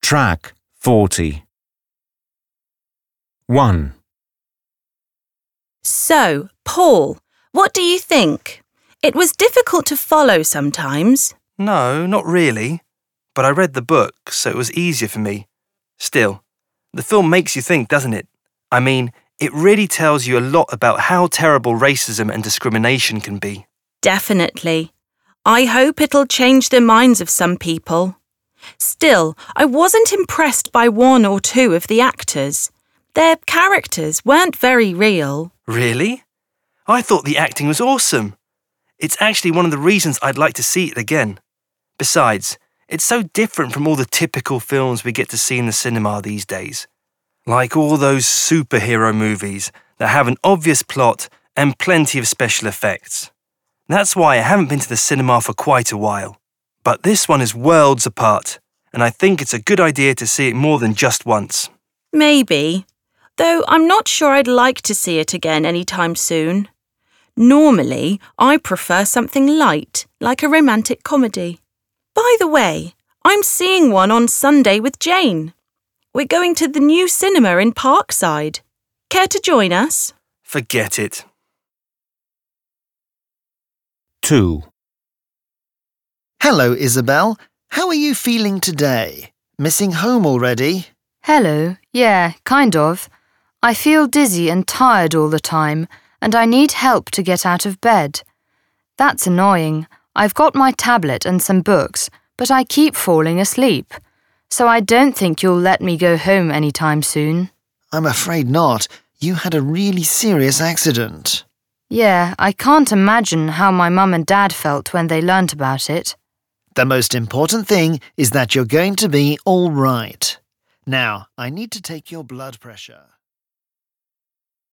Track 40. 1. So, Paul, what do you think? It was difficult to follow sometimes. No, not really. But I read the book, so it was easier for me. Still, the film makes you think, doesn't it? I mean, it really tells you a lot about how terrible racism and discrimination can be. Definitely. I hope it'll change the minds of some people. Still, I wasn't impressed by one or two of the actors. Their characters weren't very real. Really? I thought the acting was awesome. It's actually one of the reasons I'd like to see it again. Besides, it's so different from all the typical films we get to see in the cinema these days. Like all those superhero movies that have an obvious plot and plenty of special effects. That's why I haven't been to the cinema for quite a while. But this one is worlds apart, and I think it's a good idea to see it more than just once. Maybe. Though I'm not sure I'd like to see it again anytime soon. Normally, I prefer something light, like a romantic comedy. By the way, I'm seeing one on Sunday with Jane. We're going to the new cinema in Parkside. Care to join us? Forget it. 2. Hello, Isabel. How are you feeling today? Missing home already? Hello. Yeah, kind of. I feel dizzy and tired all the time, and I need help to get out of bed. That's annoying. I've got my tablet and some books, but I keep falling asleep. So I don't think you'll let me go home anytime soon. I'm afraid not. You had a really serious accident. Yeah, I can't imagine how my mum and dad felt when they learnt about it. The most important thing is that you're going to be all right. Now, I need to take your blood pressure.